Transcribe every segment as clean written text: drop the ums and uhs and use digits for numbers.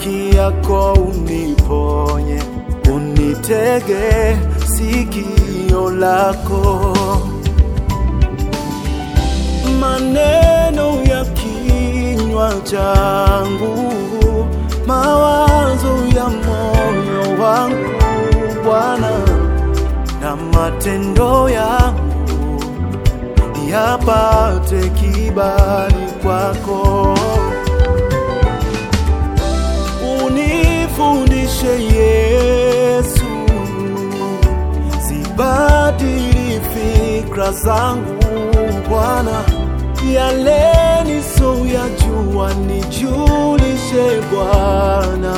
haki yako uniponye, unitege sikio lako. Maneno ya kinywa changu, mawazo ya moyo wangu Bwana, na matendo yangu yapate kibali kwako. Unifundishe Yesu, zibadili fikra zangu Bwana, yale nisoyajua nijulishe Bwana.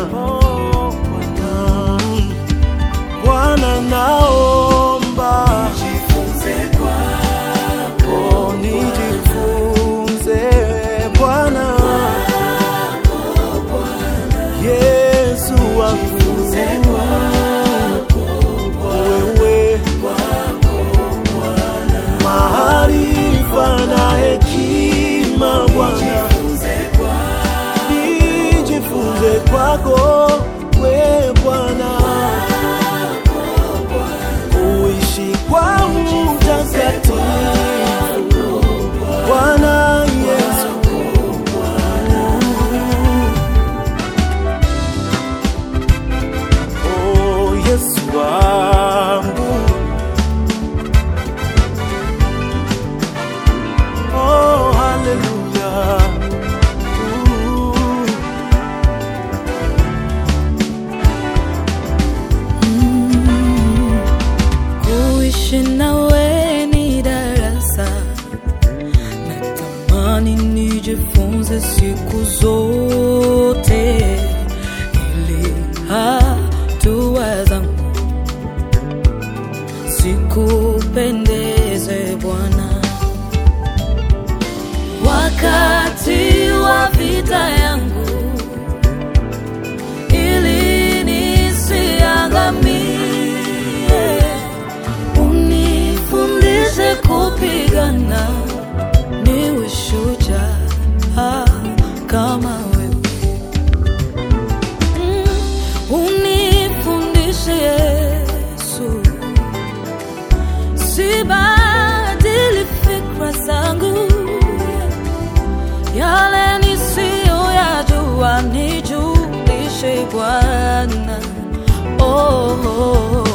Bwana, naomba nijifunze kwako, nijifunze Bwana, Yesu nijifunze kwako, wewe maarifa na hekima Bwana, nijifunze kwako wewe Bwana, uishi kwa utakatifu Bwana Yesu. Oh Yesu wangu, oh hallelujah. Kuishi nawe ni darasa, natamani nijifunze siku zote, ili hatua zangu sikupendeze Bwana. Wakati wa vita yangu, ili nisiangamie, unifundishe kupigana, niwe shujaa kama wewe. Unifundishe Yesu, sibadili fikra zangu, yale nisiyoyajua nijulishe Bwana. Oh, oh, oh.